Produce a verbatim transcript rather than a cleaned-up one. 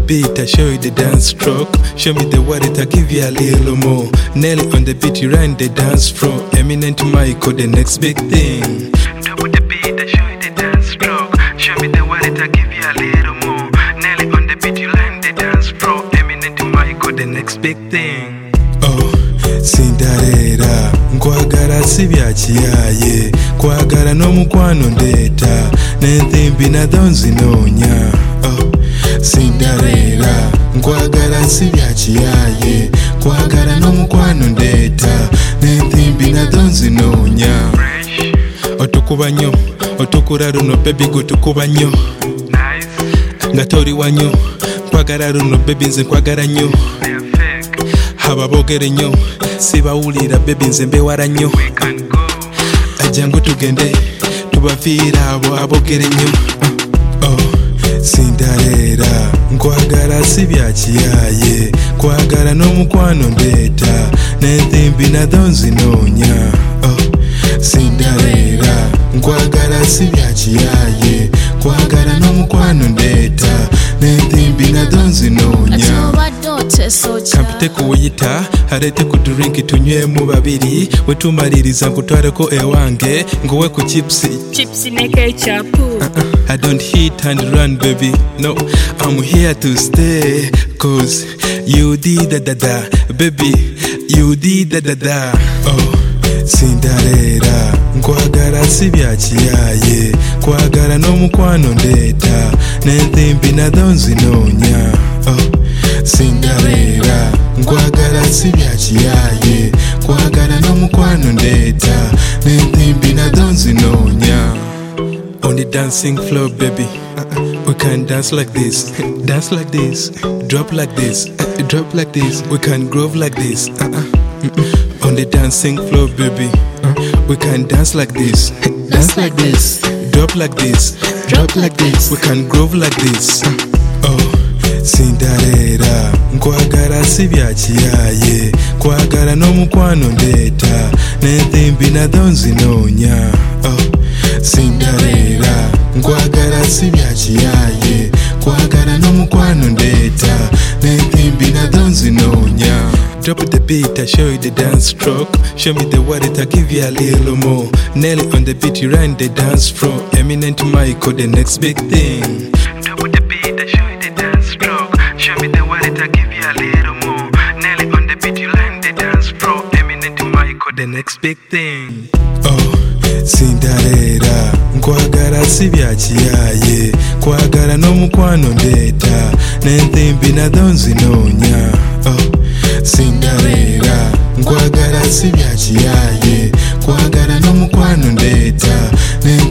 beat, I show you the dance stroke. Show me the word, I give you a little more. Nelly on the beat, you run the dance floor. Eminent Michael, the next big thing. Double the beat, I show you the dance stroke. Show me the word, I give you a little more. Nelly on the beat, you run the dance floor. Eminent Michael, the next big thing. Oh, Cinderella, nkwagala si bya kiyaye, kwagala n'omukwano ndeeta, n'entimbi nadho nzinoonya. Oh, Cinderella, nkwagala si bya kiyaye, kwagala n'omukwano ndeeta, n'entimbi nadho nzinoonya. Otukuba nnyo, otukula luno baby gutukuba nnyo, nga toli wanyo, nkwagala luno baby nze nkwagala nnyo. Aba boogere nnyo sibawulira baby nze mbewala nnyo. Ajjangu tugende tubafiira abo aboogere nnyo. Oh, Cinderella, nkwagala si bya kiyaye, kwagala n'omukwano ndeeta, n'entimbi nadho nzinoonya. Oh, Cinderella, nkwagala si bya kiyaye, kwagala n'omukwano ndeeta, n'entimbi nadho nzinoonya. Kampite kuwuyita alete ku drink tunywemu babiri, wetumaliriza nkutwaleko ewange ngowe ku chipsi Chipsi ne ketchup. uh-uh. I don't hit and run baby, no, I'm here to stay, cause you did da da da, baby, you did da da da. Oh, Cinderella, nkwagala si bya kiyaye, kwagala n'omukwano ndeeta, n'entimbi nadho nzinoonya. Oh, Cinderella, nkwagala si bya kiyaye, kwagala n'omukwano ndeeta, n'entimbi nadho nzinoonya. On the dancing floor baby, uh-uh. we can dance like this, dance like this, drop like this, uh, drop like this, we can groove like this. Uh-uh. Mm-mm. On the dancing floor baby, uh, we can dance like this, dance like this, drop like this, drop like this, we can groove like this. Uh, oh, Cinderella, nkwagala si bya kiyaye, kwagala n'omukwano ndeeta, n'entimbi nadho nzinoonya. Oh, Cinderella, nkwagala si bya kiyaye, kwagala n'omukwano ndeeta, n'entimbi nadho nzinoonya. Drop the beat, I show you the dance stroke. Show me the word, I give you a little more. Nelly on the beat, you run the dance floor. Eminent Michael, the next big thing. Double the beat, I show you the dance stroke. Show me the word, I give you a little more. Nelly on the beat, you run the dance floor. Eminent Michael, the next big thing. Oh, Cinderella, nkwagala si bya kiyaye, kwagala n'omukwano ndeeta, n'entimbi nadho nzinoonya. Oh, Cinderella, nkwagala si bya kiyaye, kwagala n'omukwano ndeeta, n'entimbi